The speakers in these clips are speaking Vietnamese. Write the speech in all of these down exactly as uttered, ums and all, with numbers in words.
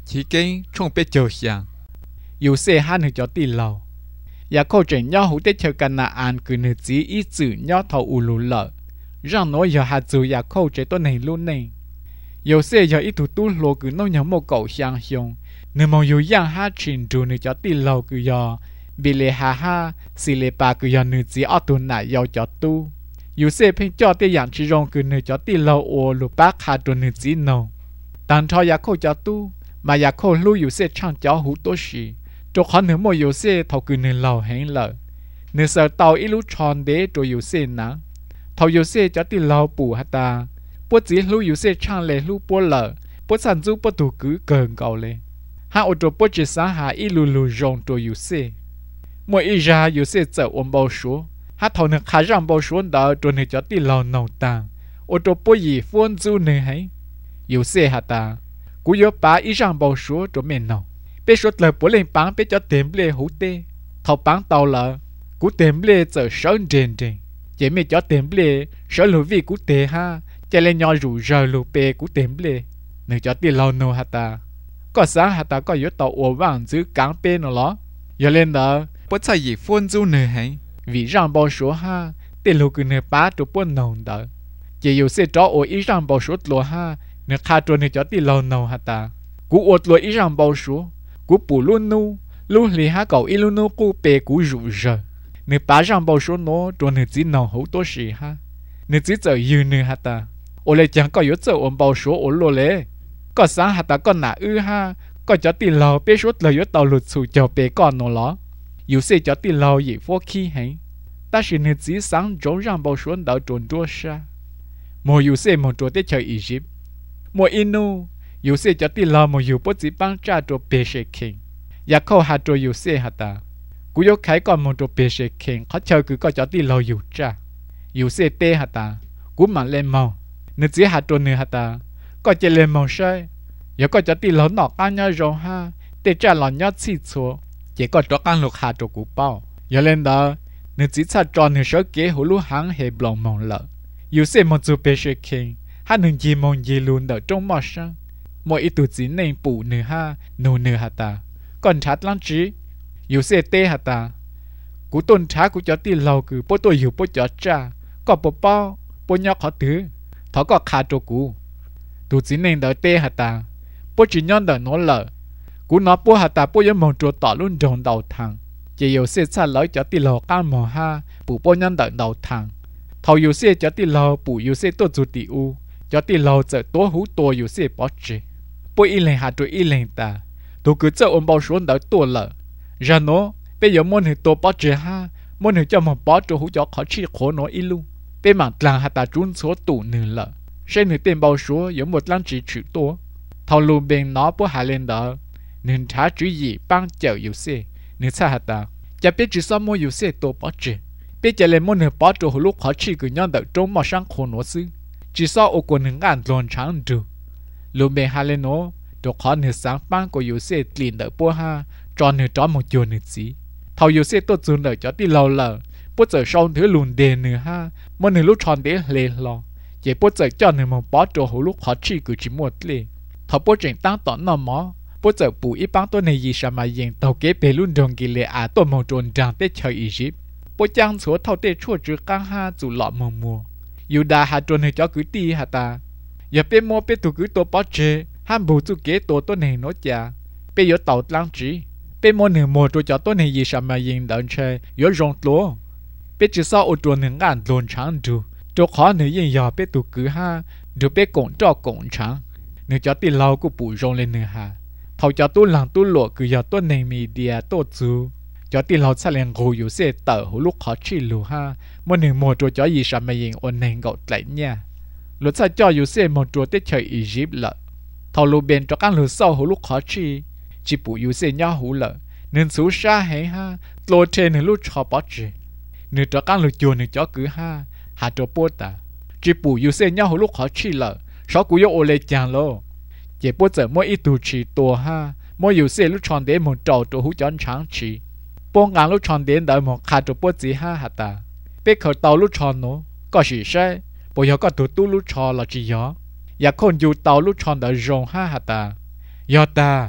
chỉ cái trong bé chờ sang yêu xe hai người cho tiền lâu ya câu chuyện nhau hữu tết chờ cần là ăn cứ nửa chỉ ít chữ nhau thầu u lù lợ rằng nói giờ hạt chữ ya câu chuyện tôi này luôn này yêu xe giờ ít thủ tu lô cứ nói nhắm một cậu sang hiong nếu mà yêu yang ha chuyện rồi nửa cho tiền lâu cứ giờ bị lệ ha ha xì lệ ba cứ giờ nửa chỉ ở tuần này yêu cho tu yêu xe phim cho tiền yang chỉ rong cứ nửa cho tiền lâu ô lù bác ha tuần nửa chỉ nào đàn cho ya câu cho tu mà ya câu lưu yêu xe chăng cho hữu tốt gì cho khó nữa mà yêu xe thầu cứ nửa lâu hẹn lợ nửa sợ tàu ít lúc tròn đế rồi yêu xe nắng thầu yêu xe cho tiền lâu bù hả ta bố chỉ lưu yêu xe chăng lệ lưu bố lợ bố sản du bố tụ cứ gần cầu lệ ha ô tô bố chỉ sáng hà ít lù lù rong rồi yêu xe mỗi ít ra yêu xe chở ôm bao số ha thầu nửa khá rằng bao số đó rồi nửa cho tiền lâu nồng tàng ô tô bố gì phun du nửa hay yêu xe hả ta cú yêu bá ít rằng bao số rồi mền nồng bé số lời bố lên bán bé cho tiền lệ hữu tê thầu bán tàu lợ cú tiền lệ chở sơn trên trên chỉ mẹ cho tiền lệ sở lũ vì cú tê ha chạy lên nhau rủ rời lũ bê cú tiền lệ nửa cho tiền lâu nô hả ta có sáng hả ta có yếu tàu ổ vàng giữ cán bê nó ló giờ lên đó bố chạy gì phun du nửa hay vì rằng bao số ha tiền lũ cứ nửa bá trụ bố nồng đó chỉ yêu xe cho ổ ít rằng bao số lúa ha nửa khai trôn nửa cho tiền lâu nô hả ta cú ổ lúa ít rằng bao số cú bù luôn nu luôn lì ha cậu ít luôn nu cú bê cú rủ rời nửa bá rằng bao số nó trôn nửa chỉ nồng hữu tốt gì ha nửa chỉ giờ dư nửa hả ta ô lê chẳng có yếu giờ ổn bao số ổn lô lê có sáng hả ta có nã ư ha có cho tiền lâu bê số lời yếu tàu lụt sụt cho bê con nó ló yếu sẽ cho tiền lâu gì vô khi hay ta chỉ nửa chỉ sáng trốn rằng bao số đỡ trốn đua xa một yếu sẽ một chỗ tết chơi Egypt một inu yếu sẽ cho tiền lâu một yếu bớt chỉ bán trả cho bê sẽ kinh ya câu hạt cho yếu sẽ hả ta cú yếu khai còn một chỗ bê sẽ kinh khó chơi cứ có cho tiền lâu yếu trả yếu sẽ tê hả ta cú mà lên màu nếu chỉ hạt trộn nữa hả ta có chỉ lên màu sai giờ có cho tiền lớn nọ ăn nhau rồi ha để trả lon nhau xịt xuống chỉ có cho ăn lục hạt trộn cú bao giờ lên đó nếu chỉ chặt tròn nửa số kế hồ lúa hàng hệ blòng mỏng lợ yếu sẽ một số bê sẽ kinh hai nương gì mong gì luôn đỡ trong mỏ sang mỗi ít tuổi chỉ nên bù nửa ha nô nửa hả ta còn chặt lăng trí yếu sẽ tê hả ta cú tôn chả cú cho tiền lâu cứ bố tôi hiểu bố cho trả có bố bao bố nhau khó thứ thọ có khá cho cú tụ chỉ nên đợi tê hả ta bố chỉ nhon đợi nó lợ cú nó bố hả ta bố giống mong chuột tỏ luôn trong đầu thằng chỉ yêu xe xa lỡ cho tiền lâu can mò ha bù bố nhon đợi đầu thằng thầu yêu xe cho tiền lâu bù yêu xe tốt chủ tỷ u cho tiền lâu giờ tố hú tua yêu xe bỏ chế bố y lên hạt rồi y lên ta tụ cứ cho ôm bao xuống đợi tua lợ ra nó bây giờ muốn hiểu tua bỏ chế ha muốn hiểu cho mà bỏ cho hú cho khó chi khổ nó y luôn bé mạng làng hạt ta trốn số tủ nửa lợ sẽ nửa tiền bao số giống một lăng chỉ chữ to thầu lù bên nó bố hạ lên đó nên trả chữ gì bằng chậu yêu xe nửa xa hạt ta chả biết chỉ sao mua yêu xe to bỏ chế bé chạy lên muốn nửa bỏ cho hú lúc khó chi cứ nhon đợi trốn mà sang khổ nó xứ chỉ sao ô còn nửa ngàn lon trắng được lù bên hạ lên nó đồ khó nửa sáng bằng của yêu xe liền đợi bố ha cho nửa cho một chỗ nửa gì thầu yêu xe tốt dùn đợi cho đi lâu lợ bố giờ sau thứ lùn đèn nữa ha mỗi nửa lúc tròn đế lê lo chỉ bố giờ cho nửa một bó trâu hồ lúc khó chi cứ chỉ một lê thọ bố chuyện tăng tỏn nọ mó bố giờ bù ít bán tôi này gì sao mà dành tàu kế bề luôn đồng kỳ lệ à tôi mong tròn tràng tết chơi Egypt bố trang số thâu tết chua chữ căng ha dù lọ mùa mùa yêu đà hà tròn này cho cứ ti hà ta giờ bên mua bên tụ cứ tôi bó chê ham bù chú kế tôi tôi này nói chả bên yếu tàu lăng trí bên mua nửa một rồi cho tôi này gì sao mà dành đợn chơi yếu rong lúa bé chỉ sau ô tô nửa ngàn lon trắng đủ, cho khó nửa yên giờ bé tụ cứ ha, rồi bé cổng cho cổng trắng, nửa cho tiền lâu của bù rong lên nửa hà, thầu cho tôi làm tôi lụa cứ giờ tôi này mì đìa tôi chú, cho tiền lâu sẽ lên ngồiอยู่xe tờ hồ lúc khó chi lù ha, mỗi nửa một rồi cho gì sao mà yên ôn nền gạo lại nha, lúc sau choอยู่xe một rồi tết chơi Egypt lợ, thầu lù bên cho các lù sau hồ lúc khó chi, chỉ bùอยู่xe nhau hồ lợ, nên số xa hay ha, lô trên nửa lúc cho bỏ chi nửa cho các lực chuồn nửa cho cứ ha hạt cho bố ta chỉ bù yêu xe nhau hồi lúc khó chi lợ sáu cú yêu ô lê chàng lô chỉ bố giờ mỗi ít tu chỉ tua ha mỗi yêu xe lúc tròn đến một trâu cho hú chọn trắng chỉ bố ngang lúc tròn đến đợi một hạt cho bố gì ha hạt ta bé khởi tàu lúc tròn nó có gì sai bố giờ có tụ tu lúc tròn là chỉ gió ya con yêu tàu lúc tròn đợi rồng ha hạt ta ya ta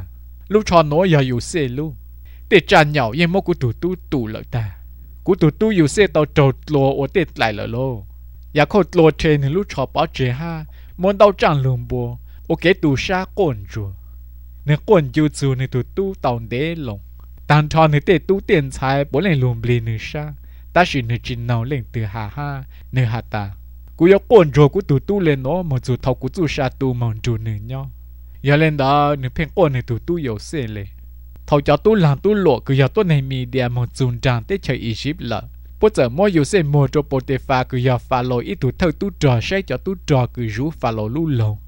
lúc cho nó giờ yêu xe luôn để trả nhau yên mô của tụ tu tụ lợi ta của tụ tu yêu xe tàu trâu lô ở tết lại lợi lô ya khâu lô trên thì lúc cho bảo chế ha muốn đau chẳng lùm bùa ok tụ sa cồn chùa nếu cồn yêu chùa thì tụ tu tàu đế lồng tàn tròn thì tết tu tiền xài bố lên lùm bì nữa sa ta chỉ nửa chín nào lên từ hà ha nửa hà ta cú yêu cồn chùa của tụ tu lên nó mà chùa thầu của chùa sa tu mòn chùa nửa nhau giờ lên đó nửa phen cồn thì tụ tu yêu xe lên thầu cho tu làm tu lộ cứ giờ tu này mi địa một chun trang tết chơi Egypt lợ bây giờ mỗi yêu xe mua cho Potiphar cứ giờ follow ít tu thâu tu trò sẽ cho tu trò cứ rú follow lu lâu